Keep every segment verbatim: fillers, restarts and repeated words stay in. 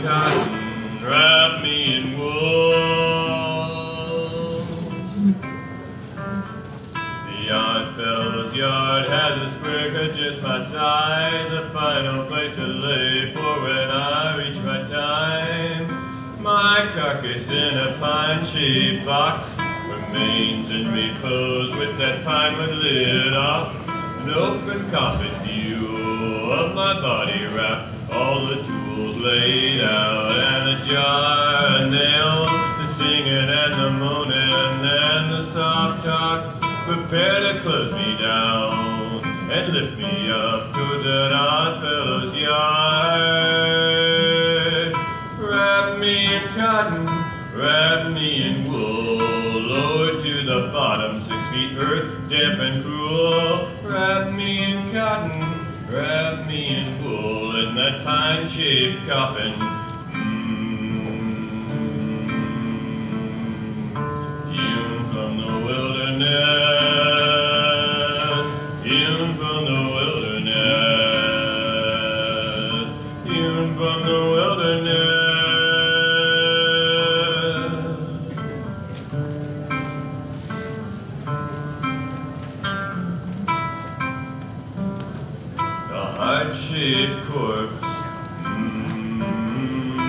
cotton, wrap me in wool. The Oddfellows' yard has a square cut just my size, a final place to lay for when I reach my time. My carcass in a pine-shaped box remains in repose with that pinewood lid off, an open coffin view of my body wrapped, all the tools laid out, and a jar of nails, the singing and the moaning and the soft talk prepare to close me down and lift me up to that Oddfellows' yard. Wrap me in cotton, wrap me in wool, lower to the bottom, six feet earth, damp and cruel. Wrap me in cotton, wrap me in wool, in that pine-shaped coffin. Mm. Hewn from the wilderness, hewn from the wilderness, hewn from the wilderness. Heart-shaped corpse, mm-hmm.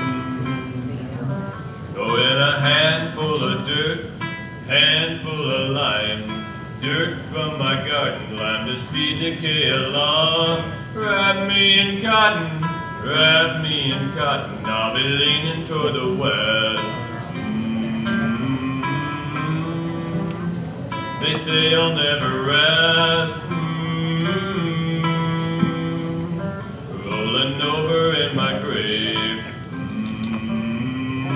Oh, in a handful of dirt, handful of lime, dirt from my garden, lime to speed decay along. Wrap me in cotton, wrap me in cotton, I'll be leaning toward the west. Mm-hmm. They say I'll never rest. Rolling over in my grave. Mm-hmm.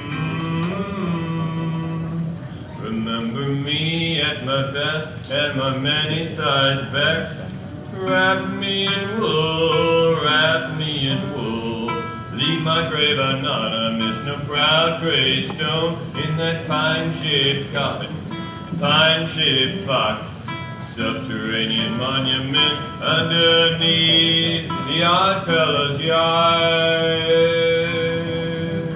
Remember me at my best and my many-sized vexed. Wrap me in wool, wrap me in wool. Leave my grave anonymous, no proud gray stone in that pine-shaped coffin, pine-shaped box. Subterranean monument underneath the Oddfellows' yard.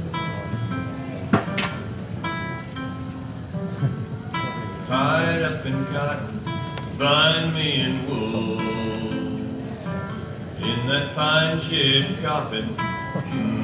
Tied up in cotton, bind me in wool, in that pine-shaped coffin. Mm.